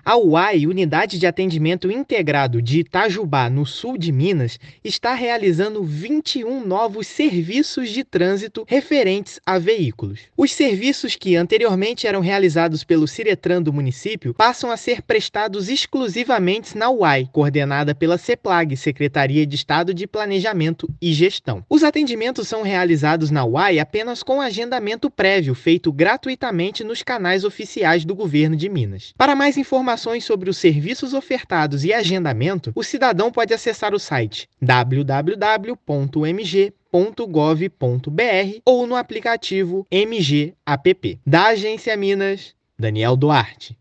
A UAI, Unidade de Atendimento Integrado de Itajubá, no sul de Minas, está realizando 21 novos serviços de trânsito referentes a veículos. Os serviços que anteriormente eram realizados pelo Ciretran do município passam a ser prestados exclusivamente na UAI, coordenada pela CEPLAG, Secretaria de Estado de Planejamento e Gestão. Os atendimentos são realizados na UAI apenas com agendamento prévio, feito gratuitamente nos canais oficiais do governo de Minas. Para mais informações sobre os serviços ofertados e agendamento, o cidadão pode acessar o site www.mg.gov.br ou no aplicativo MG App. Da Agência Minas, Daniel Duarte.